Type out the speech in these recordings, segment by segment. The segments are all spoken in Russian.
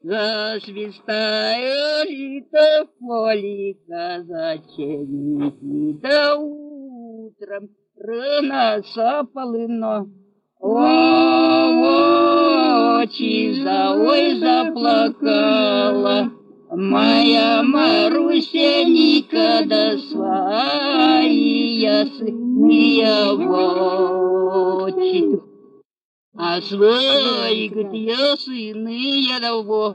Засвистали-то в поле казаченики, да утром рано сополыно. Очи ой заплакала моя Марусенька, да свои ясные очи. А свои, говорит, ясные давно.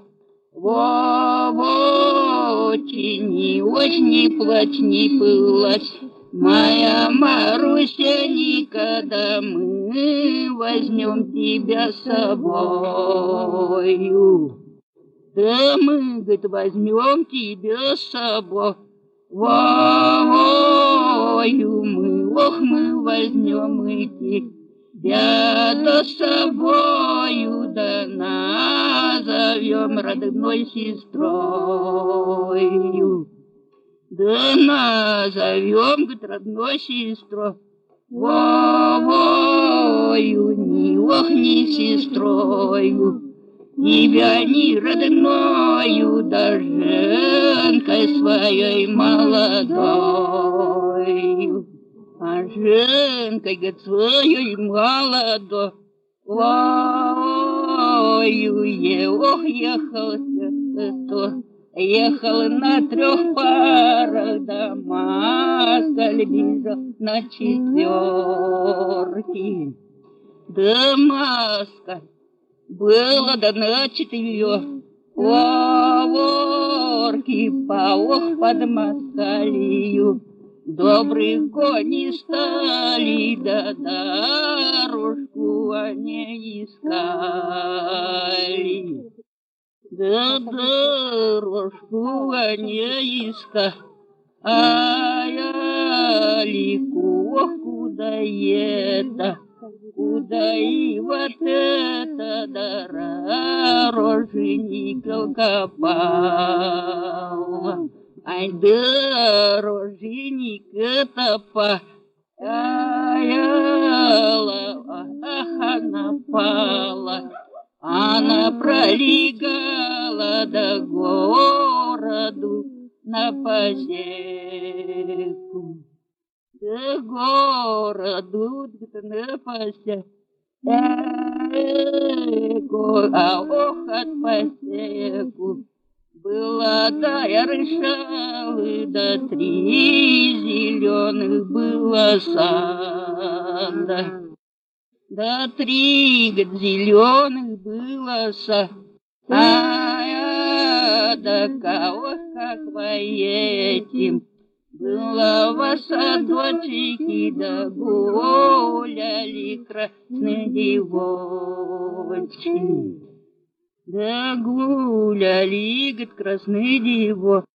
Очень, очень не плачь, не плачь, моя Марусенька, да мы возьмем тебя с собою. Да мы, говорит, возьмем тебя с собою. Мы возьмем идти. Я до собою, да назовем родной сестрою. Да назовем, говорит, родной сестрой. Не сестрою. Тебя не родною, да женкой своей молодою. А женкой, говорит, своей молодой. Ехал на 3 парах, да москаль бежал на 4. Да москаль было да на 4. Ворки паух под москалью. Добрые кони стали, да дорожку они искали. Да дорожку они искали. Лику, куда это? Куда и вот это дорожников копал? Ай, дорожник это она пала, она пролегала до городу на посеку. До городу на посеку, от посеку. Была решалы, да 3 зеленых было сада. Да 3 зеленых было сада. Да кого, как во этим, было в садочке, да гуляли красные девочки. Да гуляли, говорит, красные девочки,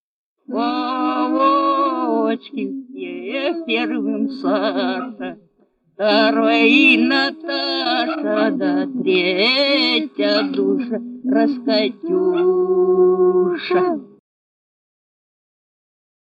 первым Саша, 2 Наташа, да 3 душа Раскатюша.